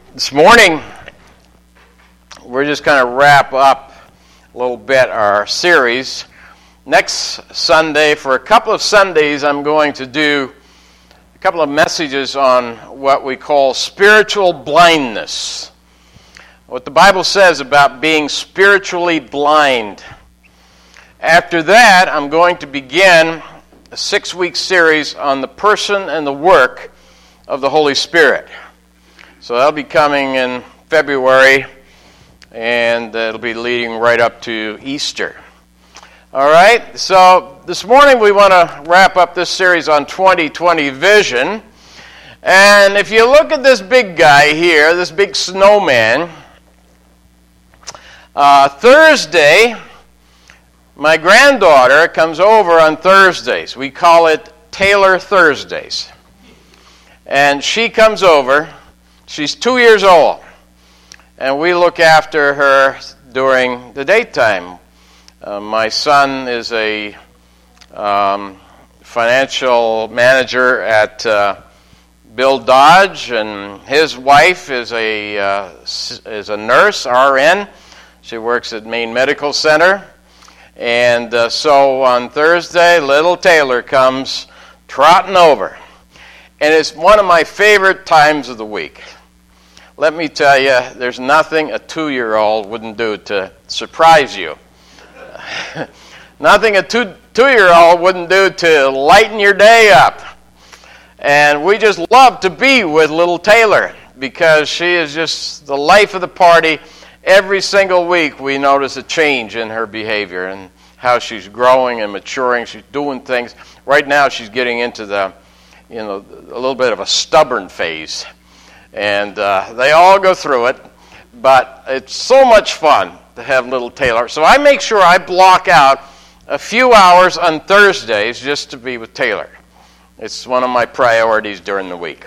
This morning, we're just going to wrap up a little bit our series. Next Sunday, for a couple of Sundays, I'm going to do a couple of messages on what we call spiritual blindness. What the Bible says about being spiritually blind. After that, I'm going to begin a 6-week series on the person and the work of the Holy Spirit. So that'll be coming in February, and it'll be leading right up to Easter. All right, so this morning we want to wrap up this series on 2020 vision. And if you look at this big guy here, this big snowman, Thursday, my granddaughter comes over on Thursdays. We call it Taylor Thursdays. And she comes over. She's 2 years old, and we look after her during the daytime. My son is a financial manager at Bill Dodge, and his wife is a nurse, RN. She works at Maine Medical Center. And so on Thursday, little Taylor comes trotting over. And it's one of my favorite times of the week. Let me tell you, there's nothing a 2-year-old wouldn't do to surprise you. Nothing a two-year-old wouldn't do to lighten your day up. And we just love to be with little Taylor because she is just the life of the party. Every single week we notice a change in her behavior and how she's growing and maturing. She's doing things. Right now she's getting into a little bit of a stubborn phase. And they all go through it, but it's so much fun to have little Taylor. So I make sure I block out a few hours on Thursdays just to be with Taylor. It's one of my priorities during the week.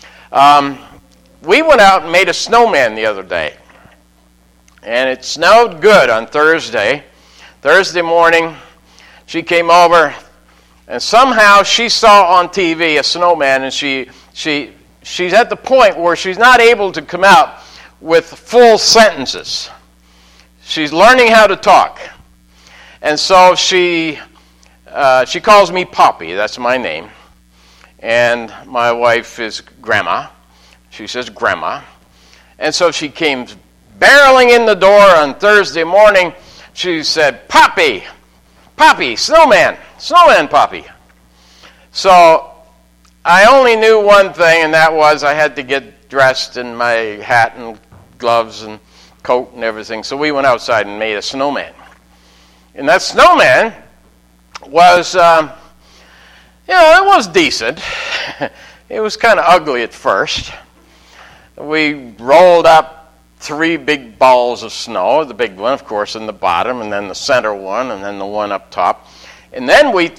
We went out and made a snowman the other day, and it snowed good on Thursday. Thursday morning, she came over, and somehow she saw on TV a snowman, and she's at the point where she's not able to come out with full sentences. She's learning how to talk. And so she calls me Poppy. That's my name. And my wife is Grandma. She says Grandma. And so she came barreling in the door on Thursday morning. She said, Poppy, Poppy, snowman Poppy. So I only knew one thing, and that was I had to get dressed in my hat and gloves and coat and everything. So we went outside and made a snowman. And that snowman was, it was decent. It was kind of ugly at first. We rolled up 3 big balls of snow, the big one, of course, in the bottom, and then the center one, and then the one up top. And then we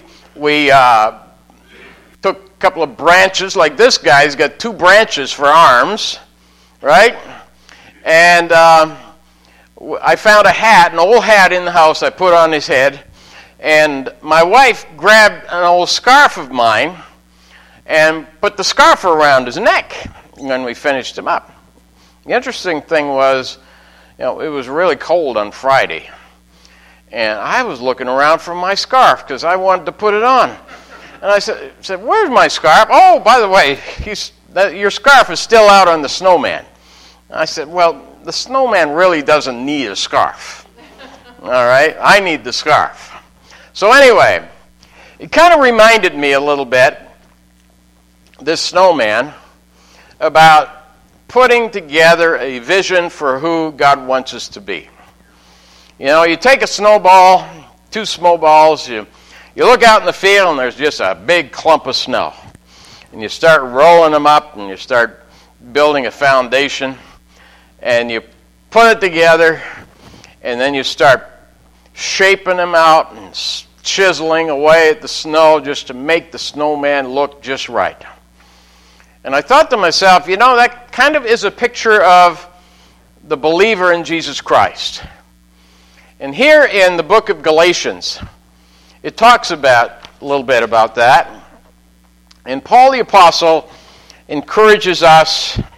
took a couple of branches, like this guy's got 2 branches for arms, right? And I found a hat, an old hat in the house I put on his head, and my wife grabbed an old scarf of mine and put the scarf around his neck when we finished him up. The interesting thing was, it was really cold on Friday, and I was looking around for my scarf because I wanted to put it on. And I said, where's my scarf? Oh, by the way, your scarf is still out on the snowman. And I said, well, the snowman really doesn't need a scarf. All right? I need the scarf. So anyway, it kind of reminded me a little bit, this snowman, about putting together a vision for who God wants us to be. You take a snowball, 2 snowballs, you look out in the field and there's just a big clump of snow. And you start rolling them up and you start building a foundation. And you put it together and then you start shaping them out and chiseling away at the snow just to make the snowman look just right. And I thought to myself, that kind of is a picture of the believer in Jesus Christ. And here in the book of Galatians, it talks a little bit about that. And Paul the Apostle encourages us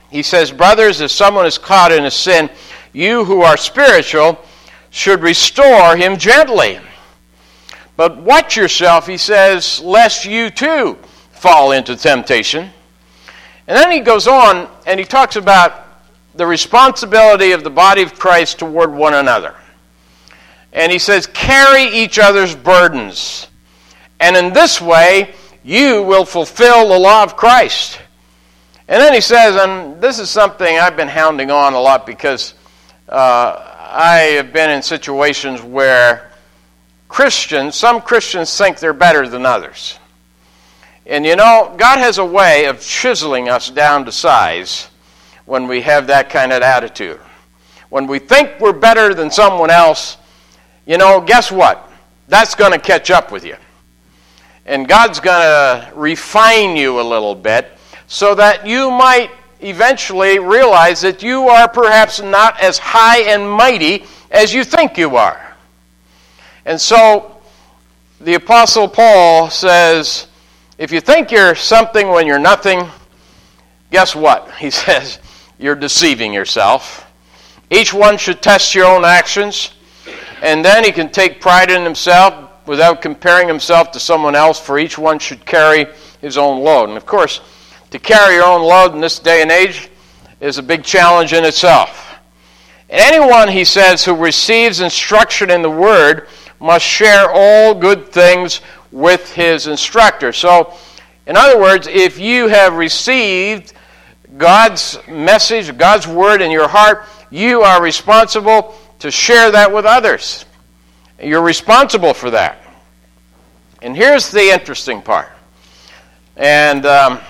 he says, brothers, if someone is caught in a sin, you who are spiritual should restore him gently. But watch yourself, he says, lest you too fall into temptation. And then he goes on and he talks about the responsibility of the body of Christ toward one another. And he says, carry each other's burdens. And in this way, you will fulfill the law of Christ. And then he says, and this is something I've been hounding on a lot because I have been in situations where some Christians think they're better than others. And you know, God has a way of chiseling us down to size when we have that kind of attitude. When we think we're better than someone else, you know, guess what? That's going to catch up with you. And God's going to refine you a little bit so that you might eventually realize that you are perhaps not as high and mighty as you think you are. And so the Apostle Paul says, if you think you're something when you're nothing, guess what? He says, you're deceiving yourself. Each one should test your own actions, and then he can take pride in himself without comparing himself to someone else, for each one should carry his own load. And of course, to carry your own load in this day and age is a big challenge in itself. And anyone, he says, who receives instruction in the Word must share all good things with his instructor. So, in other words, if you have received God's message, God's Word in your heart, you are responsible to share that with others. You're responsible for that. And here's the interesting part. And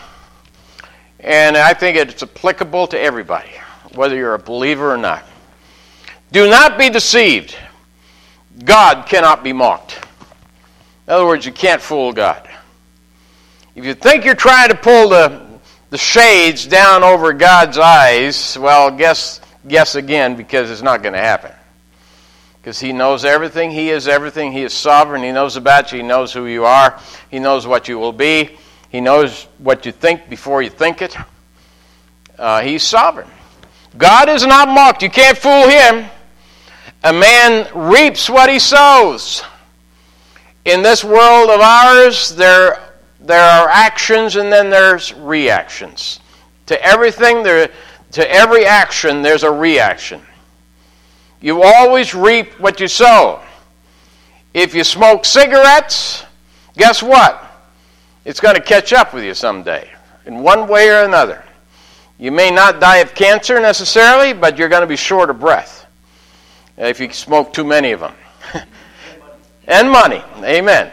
I think it's applicable to everybody, whether you're a believer or not. Do not be deceived. God cannot be mocked. In other words, you can't fool God. If you think you're trying to pull the shades down over God's eyes, well, guess again, because it's not going to happen. Because He knows everything. He is everything. He is sovereign. He knows about you. He knows who you are. He knows what you will be. He knows what you think before you think it. He's sovereign. God is not mocked. You can't fool Him. A man reaps what he sows. In this world of ours, there are actions and then there's reactions. To everything, to every action, there's a reaction. You always reap what you sow. If you smoke cigarettes, guess what? It's going to catch up with you someday, in one way or another. You may not die of cancer necessarily, but you're going to be short of breath if you smoke too many of them. And money. Amen.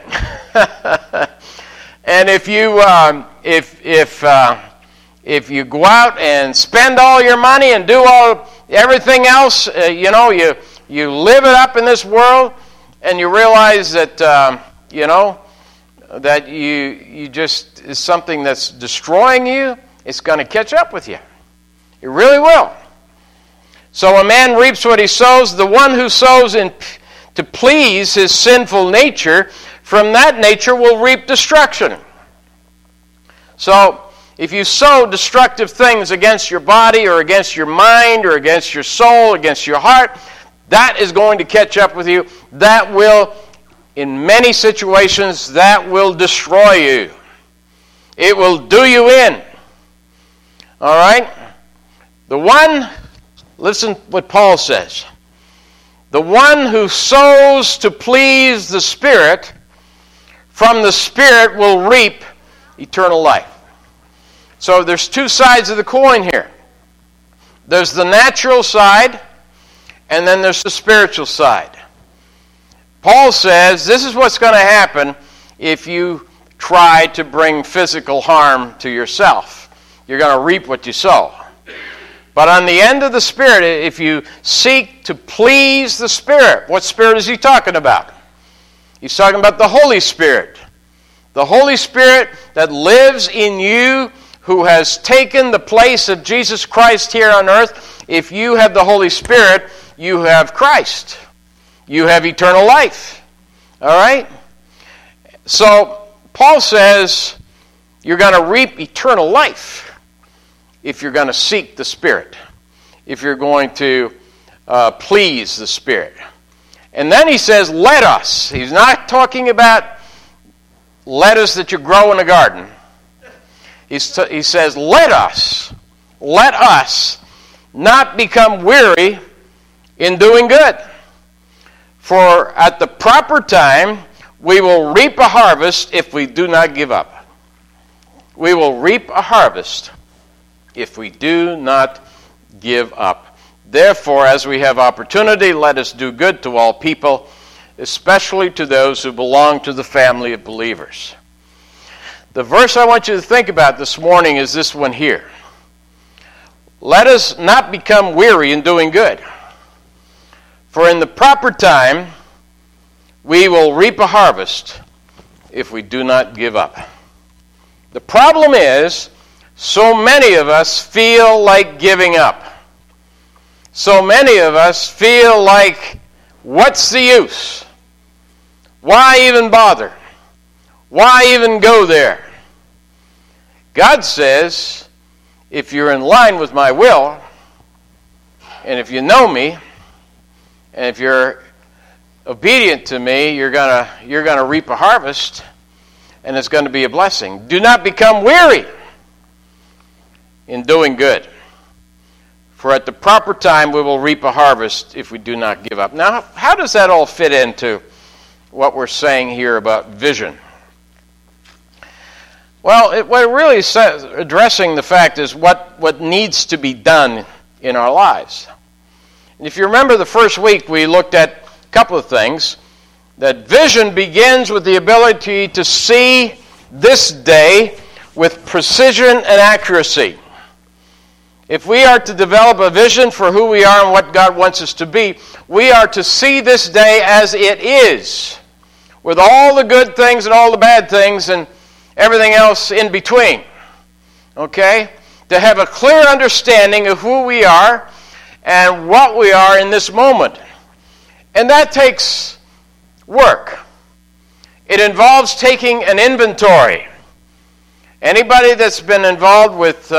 And if you go out and spend all your money and do everything else, you live it up in this world, and you realize that that you just is something that's destroying you, it's going to catch up with you. It really will. So a man reaps what he sows. The one who sows to please his sinful nature, from that nature will reap destruction. So if you sow destructive things against your body or against your mind or against your soul, against your heart, that is going to catch up with you. That will, in many situations, that will destroy you. It will do you in. All right? Listen what Paul says. The one who sows to please the Spirit, from the Spirit will reap eternal life. So there's two sides of the coin here. There's the natural side, and then there's the spiritual side. Paul says this is what's going to happen if you try to bring physical harm to yourself. You're going to reap what you sow. But on the end of the Spirit, if you seek to please the Spirit, what Spirit is he talking about? He's talking about the Holy Spirit. The Holy Spirit that lives in you, who has taken the place of Jesus Christ here on earth. If you have the Holy Spirit, you have Christ. You have eternal life. All right? So, Paul says you're going to reap eternal life if you're going to seek the Spirit, if you're going to please the Spirit. And then he says, let us. He's not talking about lettuce that you grow in a garden. He says, let us not become weary in doing good. For at the proper time, we will reap a harvest if we do not give up. We will reap a harvest if we do not give up. Therefore, as we have opportunity, let us do good to all people, especially to those who belong to the family of believers. The verse I want you to think about this morning is this one here. Let us not become weary in doing good. For in the proper time, we will reap a harvest if we do not give up. The problem is, so many of us feel like giving up. So many of us feel like, what's the use? Why even bother? Why even go there? God says, if you're in line with my will, and if you know me, and if you're obedient to me, you're gonna reap a harvest, and it's going to be a blessing. Do not become weary in doing good. For at the proper time we will reap a harvest if we do not give up. Now, how does that all fit into what we're saying here about vision? Well, what it really says, addressing the fact is what needs to be done in our lives. And if you remember the first week, we looked at a couple of things. That vision begins with the ability to see this day with precision and accuracy. If we are to develop a vision for who we are and what God wants us to be, we are to see this day as it is, with all the good things and all the bad things and everything else in between. Okay? To have a clear understanding of who we are and what we are in this moment. And that takes work. It involves taking an inventory. Anybody that's been involved with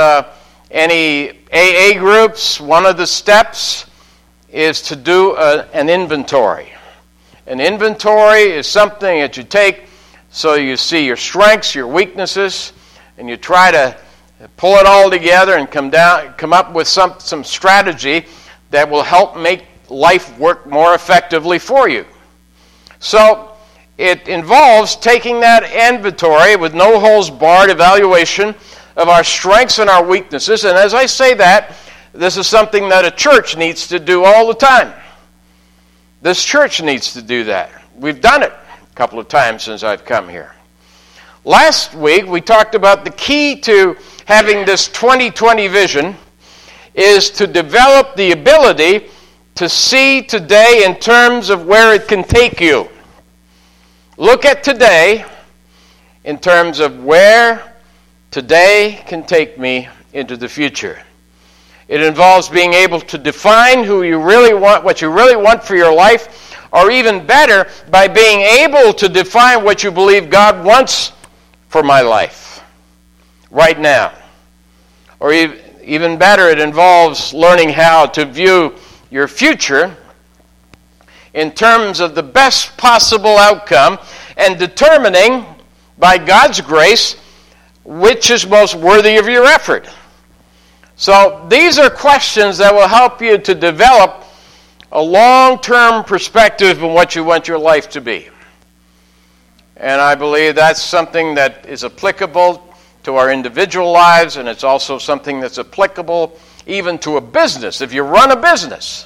any AA groups, one of the steps is to do an inventory. An inventory is something that you take so you see your strengths, your weaknesses, and you try to pull it all together and come up with some strategy that will help make life work more effectively for you. So it involves taking that inventory with no holds barred evaluation of our strengths and our weaknesses. And as I say that, this is something that a church needs to do all the time. This church needs to do that. We've done it a couple of times since I've come here. Last week, we talked about the key to having this 2020 vision is to develop the ability to see today in terms of where it can take you. Look at today in terms of where today can take me into the future. It involves being able to define who you really want, what you really want for your life, or even better, by being able to define what you believe God wants for my life right now. Or even better, it involves learning how to view your future in terms of the best possible outcome and determining, by God's grace, which is most worthy of your effort. So these are questions that will help you to develop a long-term perspective on what you want your life to be. And I believe that's something that is applicable to our individual lives, and it's also something that's applicable even to a business. If you run a business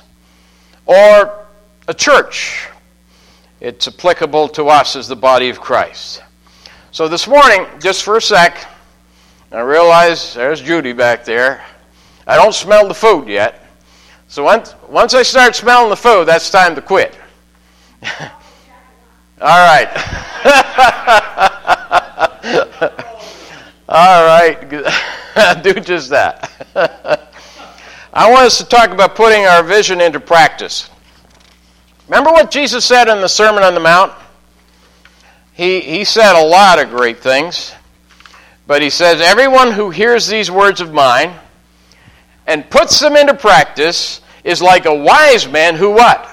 or a church, it's applicable to us as the body of Christ. So this morning, just for a sec, I realize there's Judy back there. I don't smell the food yet. So once I start smelling the food, that's time to quit. All right. All right. Do just that. I want us to talk about putting our vision into practice. Remember what Jesus said in the Sermon on the Mount? He said a lot of great things. But he says, everyone who hears these words of mine and puts them into practice is like a wise man who what?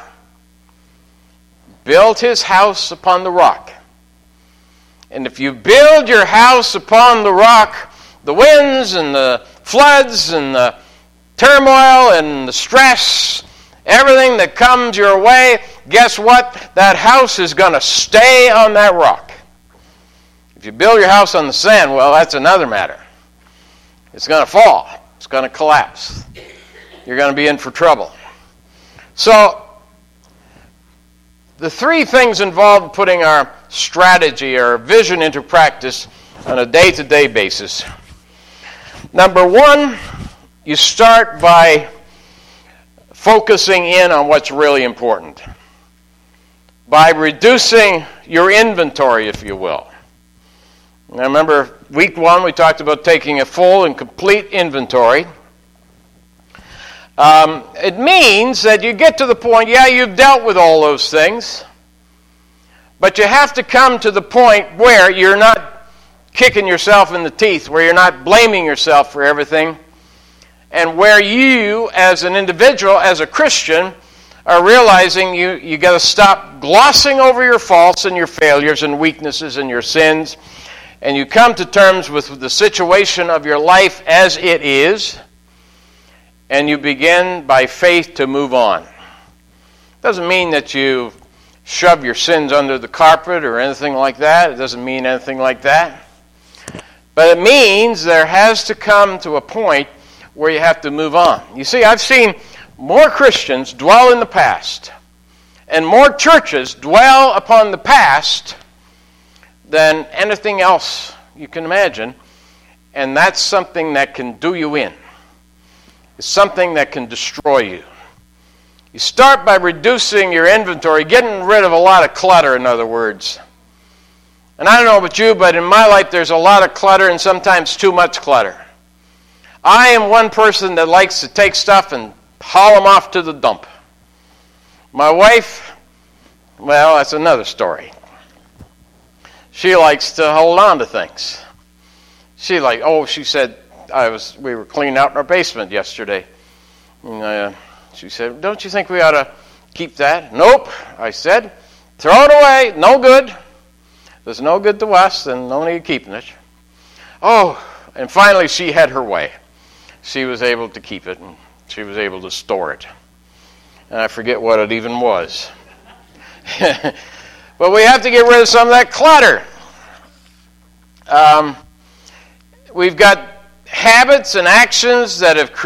Built his house upon the rock. And if you build your house upon the rock, the winds and the floods and the turmoil and the stress, everything that comes your way, guess what? That house is going to stay on that rock. If you build your house on the sand, well, that's another matter. It's going to fall. It's going to collapse. You're going to be in for trouble. So, the three things involved in putting our strategy or vision into practice on a day-to-day basis. Number one, you start by focusing in on what's really important. By reducing your inventory, if you will. Now remember, week one we talked about taking a full and complete inventory. It means that you get to the point, yeah, you've dealt with all those things, but you have to come to the point where you're not kicking yourself in the teeth, where you're not blaming yourself for everything, and where you, as an individual, as a Christian, are realizing you got to stop glossing over your faults and your failures and weaknesses and your sins, and you come to terms with the situation of your life as it is, and you begin by faith to move on. Doesn't mean that you shove your sins under the carpet or anything like that. It doesn't mean anything like that. But it means there has to come to a point where you have to move on. You see, I've seen more Christians dwell in the past and more churches dwell upon the past than anything else you can imagine, and that's something that can do you in. It's something that can destroy you. You start by reducing your inventory, getting rid of a lot of clutter, in other words. And I don't know about you, but in my life there's a lot of clutter and sometimes too much clutter. I am one person that likes to take stuff and haul them off to the dump. My wife, well, that's another story. She likes to hold on to things. She said, we were cleaning out our basement yesterday. And she said, don't you think we ought to keep that? Nope, I said. Throw it away, no good. There's no good to us, and no need keeping it. Oh, and finally she had her way. She was able to keep it, and she was able to store it. And I forget what it even was. But we have to get rid of some of that clutter. We've got habits and actions that have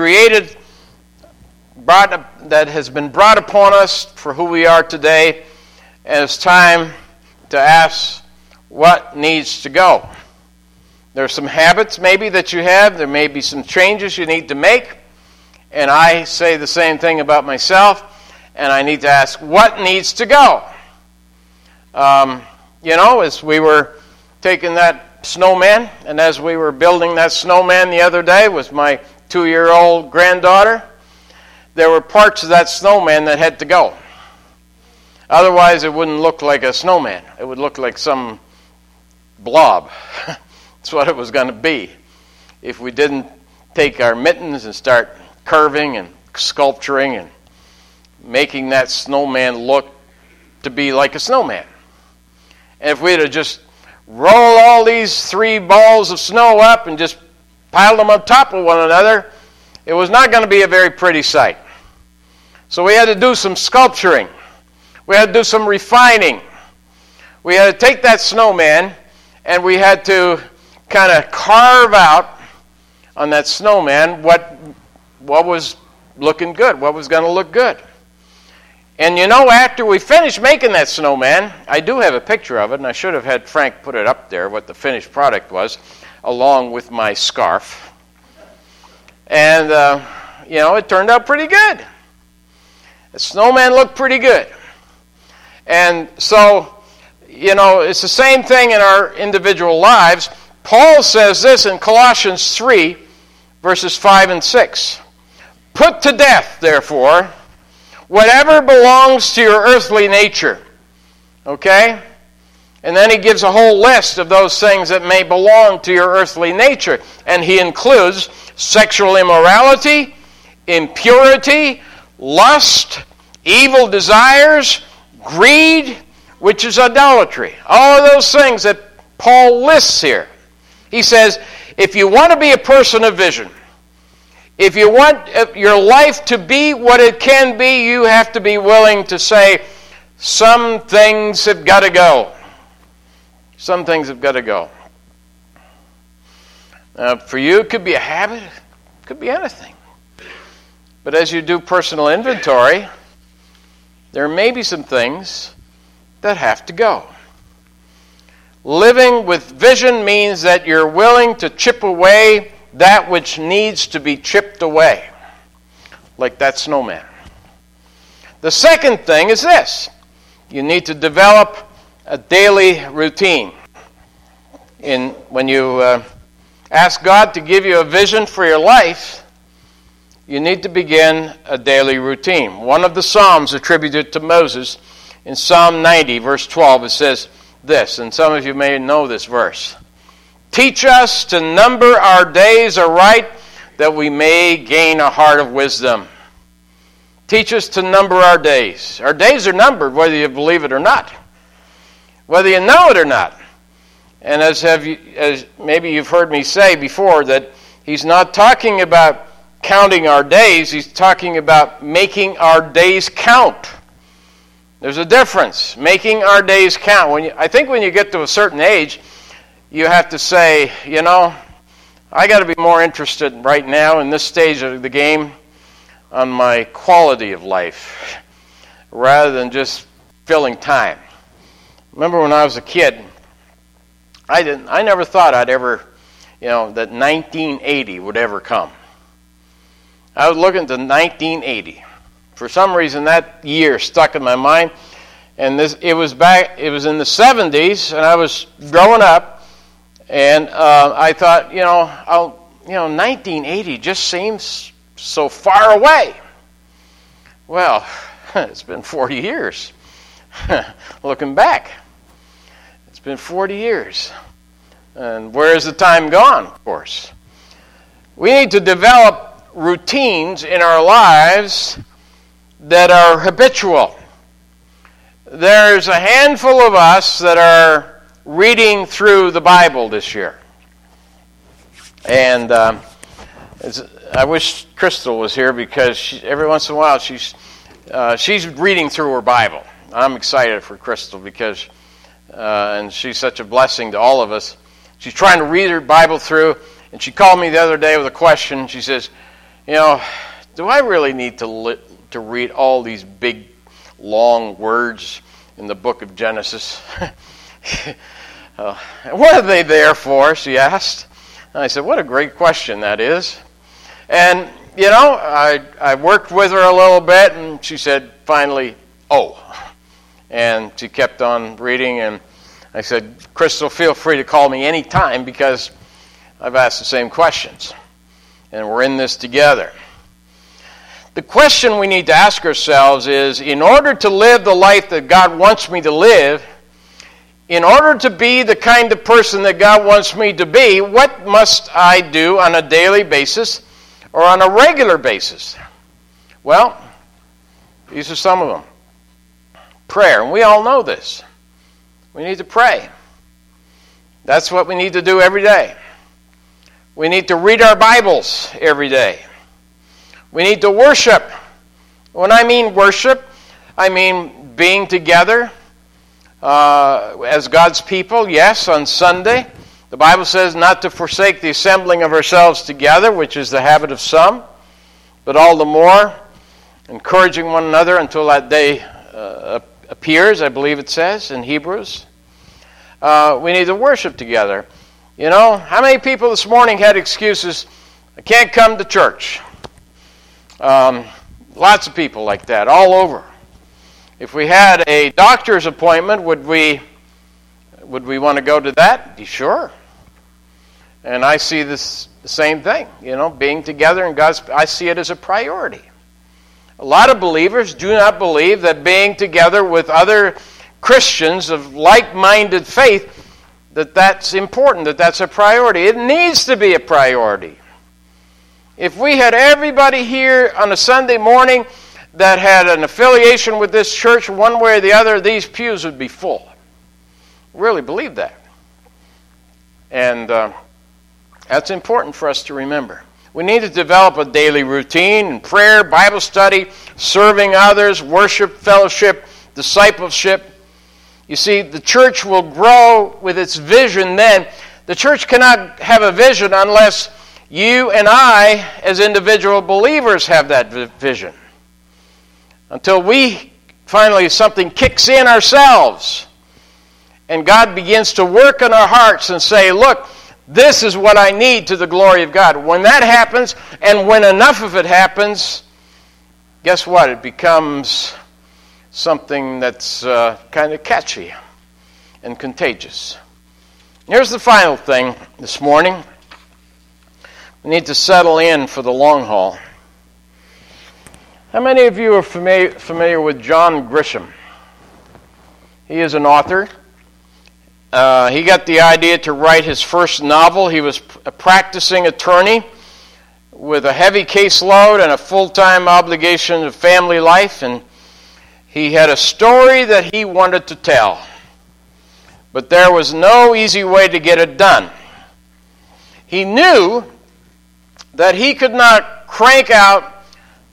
that has been brought upon us for who we are today, and it's time to ask what needs to go. There are some habits maybe that you have. There may be some changes you need to make, and I say the same thing about myself, and I need to ask what needs to go. As we were taking that snowman, and as we were building that snowman the other day with my 2-year-old granddaughter, there were parts of that snowman that had to go. Otherwise, it wouldn't look like a snowman. It would look like some blob. That's what it was going to be if we didn't take our mittens and start curving and sculpturing and making that snowman look to be like a snowman. And if we'd have just rolled all these 3 balls of snow up and just piled them on top of one another, it was not going to be a very pretty sight. So we had to do some sculpturing. We had to do some refining. We had to take that snowman and we had to kind of carve out on that snowman what was looking good, what was going to look good. And after we finished making that snowman, I do have a picture of it, and I should have had Frank put it up there, what the finished product was, along with my scarf. And, it turned out pretty good. The snowman looked pretty good. And so, it's the same thing in our individual lives. Paul says this in Colossians 3, verses 5 and 6. Put to death, therefore, whatever belongs to your earthly nature. Okay? And then he gives a whole list of those things that may belong to your earthly nature. And he includes sexual immorality, impurity, lust, evil desires, greed, which is idolatry. All of those things that Paul lists here. He says, if you want to be a person of vision, if you want your life to be what it can be, you have to be willing to say, some things have got to go. Some things have got to go. For you, it could be a habit. It could be anything. But as you do personal inventory, there may be some things that have to go. Living with vision means that you're willing to chip away that which needs to be chipped away, like that snowman. The second thing is this. You need to develop a daily routine. When you ask God to give you a vision for your life, you need to begin a daily routine. One of the Psalms attributed to Moses, in Psalm 90, verse 12, it says this, and some of you may know this verse. Teach us to number our days aright, that we may gain a heart of wisdom. Teach us to number our days. Our days are numbered, whether you believe it or not, whether you know it or not. And as maybe you've heard me say before, that he's not talking about counting our days, he's talking about making our days count. There's a difference. Making our days count. I think when you get to a certain age, you have to say, I got to be more interested right now in this stage of the game on my quality of life rather than just filling time. Remember when I was a kid, I never thought I'd ever, that 1980 would ever come. I was looking to 1980. For some reason, that year stuck in my mind, and it was in the 70s, and I was growing up, and I thought, 1980 just seems so far away. Well, it's been 40 years. Looking back, it's been 40 years, and where has the time gone? Of course, we need to develop routines in our lives that are habitual. There's a handful of us that are reading through the Bible this year. And I wish Crystal was here, because every once in a while she's reading through her Bible. I'm excited for Crystal because and she's such a blessing to all of us. She's trying to read her Bible through, and she called me the other day with a question. She says, do I really need to read all these big, long words in the book of Genesis? What are they there for, she asked. And I said, what a great question that is. And, I worked with her a little bit, and she said, finally, oh. And she kept on reading, and I said, Crystal, feel free to call me any time, because I've asked the same questions, and we're in this together. The question we need to ask ourselves is, in order to live the life that God wants me to live, in order to be the kind of person that God wants me to be, what must I do on a daily basis or on a regular basis? Well, these are some of them. Prayer, and we all know this. We need to pray. That's what we need to do every day. We need to read our Bibles every day. We need to worship. When I mean worship, I mean being together as God's people. Yes, on Sunday. The Bible says not to forsake the assembling of ourselves together, which is the habit of some, but all the more encouraging one another until that day appears, I believe it says in Hebrews. We need to worship together. How many people this morning had excuses? I can't come to church. Lots of people like that, all over. If we had a doctor's appointment, would we want to go to that? Sure. And I see the same thing, being together in God's. I see it as a priority. A lot of believers do not believe that being together with other Christians of like-minded faith, that's important, that's a priority. It needs to be a priority. If we had everybody here on a Sunday morning that had an affiliation with this church one way or the other, these pews would be full. Really believe that. And that's important for us to remember. We need to develop a daily routine in prayer, Bible study, serving others, worship, fellowship, discipleship. You see, the church will grow with its vision then. The church cannot have a vision unless you and I, as individual believers, have that vision. Until we finally, something kicks in ourselves, and God begins to work in our hearts and say, look, this is what I need to the glory of God. When that happens, and when enough of it happens, guess what? It becomes something that's kind of catchy and contagious. Here's the final thing this morning. We need to settle in for the long haul. How many of you are familiar with John Grisham? He is an author. He got the idea to write his first novel. He was a practicing attorney with a heavy caseload and a full-time obligation of family life, and he had a story that he wanted to tell. But there was no easy way to get it done. He knew that he could not crank out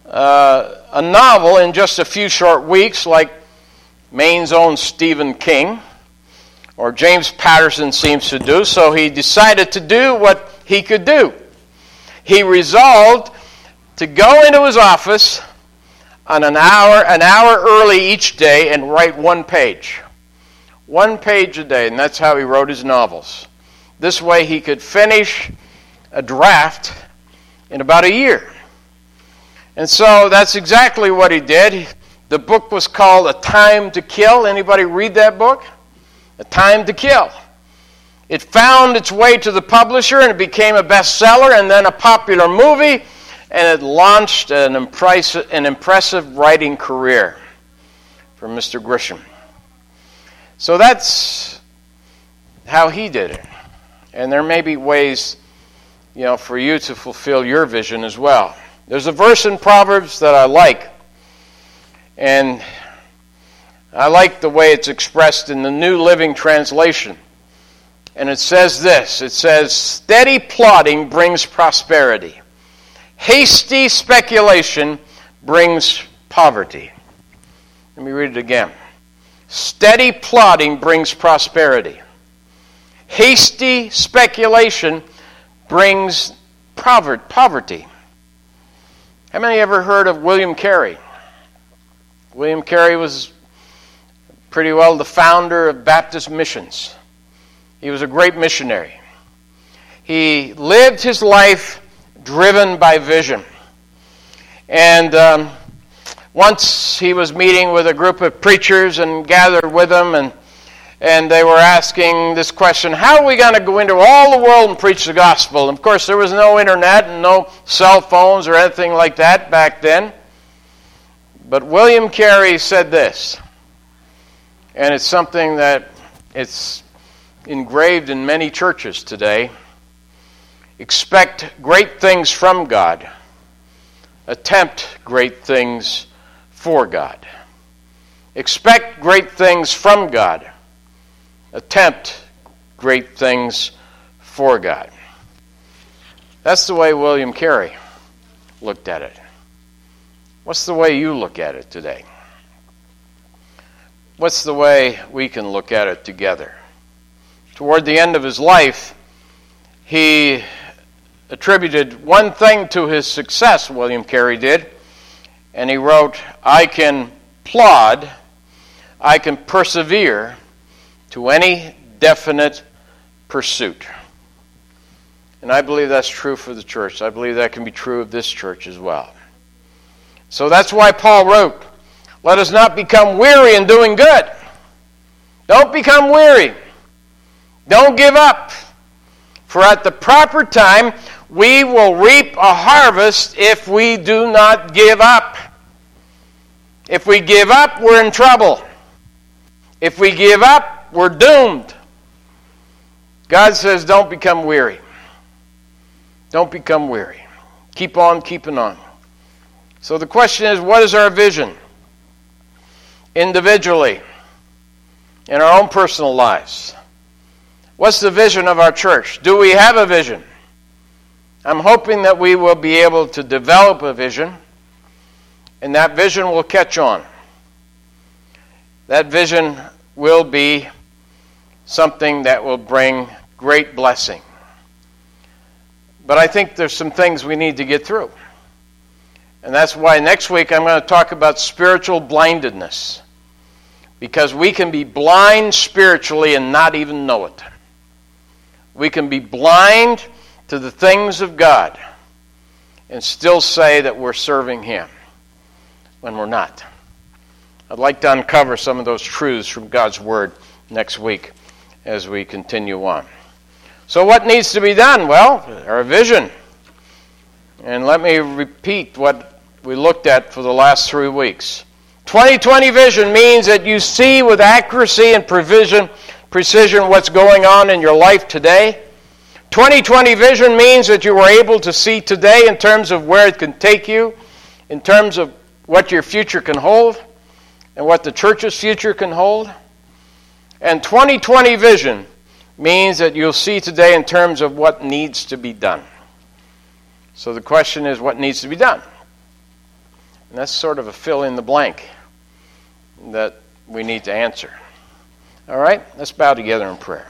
a novel in just a few short weeks like Maine's own Stephen King or James Patterson seems to do, so he decided to do what he could do. He resolved to go into his office on an hour early each day and write one page. One page a day, and that's how he wrote his novels. This way he could finish a draft in about a year. And so that's exactly what he did. The book was called A Time to Kill. Anybody read that book? A Time to Kill. It found its way to the publisher and it became a bestseller and then a popular movie, and it launched an impressive writing career for Mr. Grisham. So that's how he did it. And there may be ways, for you to fulfill your vision as well. There's a verse in Proverbs that I like, and I like the way it's expressed in the New Living Translation. And it says this, it says, steady plodding brings prosperity. Hasty speculation brings poverty. Let me read it again. Steady plodding brings prosperity. Hasty speculation brings poverty. How many ever heard of William Carey? William Carey was pretty well the founder of Baptist missions. He was a great missionary. He lived his life driven by vision. And once he was meeting with a group of preachers and gathered with them, and they were asking this question, how are we going to go into all the world and preach the gospel? And of course, there was no internet and no cell phones or anything like that back then. But William Carey said this, and it's something that it's engraved in many churches today. Expect great things from God. Attempt great things for God. Expect great things from God. Attempt great things for God. That's the way William Carey looked at it. What's the way you look at it today? What's the way we can look at it together? Toward the end of his life, he attributed one thing to his success, William Carey did, and he wrote, I can plod, I can persevere to any definite pursuit. And I believe that's true for the church. I believe that can be true of this church as well. So that's why Paul wrote, let us not become weary in doing good. Don't become weary. Don't give up. For at the proper time, we will reap a harvest if we do not give up. If we give up, we're in trouble. If we give up, we're doomed. God says, don't become weary. Don't become weary. keep on keeping on. So the question is, what is our vision? Individually, in our own personal lives. What's the vision of our church? Do we have a vision? I'm hoping that we will be able to develop a vision, and that vision will catch on. That vision will be something that will bring great blessing. But I think there's some things we need to get through. And that's why next week I'm going to talk about spiritual blindedness. Because we can be blind spiritually and not even know it. We can be blind to the things of God and still say that we're serving Him when we're not. I'd like to uncover some of those truths from God's Word next week as we continue on. So what needs to be done? Well, our vision. And let me repeat what we looked at for the last 3 weeks. 2020 vision means that you see with accuracy and precision what's going on in your life today. 2020 vision means that you were able to see today in terms of where it can take you, in terms of what your future can hold, and what the church's future can hold. And 2020 vision means that you'll see today in terms of what needs to be done. So the question is, what needs to be done? And that's sort of a fill in the blank that we need to answer. All right, let's bow together in prayer.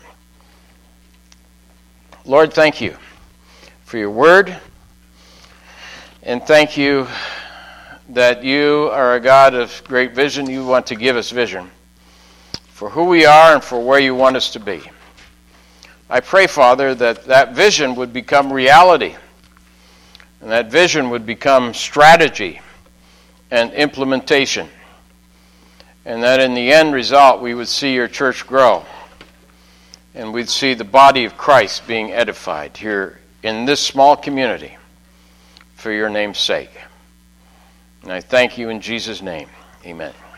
Lord, thank you for your word, and thank you that you are a God of great vision. You want to give us vision for who we are and for where you want us to be. I pray, Father, that that vision would become reality, and that vision would become strategy and implementation, and that in the end result we would see your church grow, and we'd see the body of Christ being edified here in this small community for your name's sake. And I thank you in Jesus' name. Amen.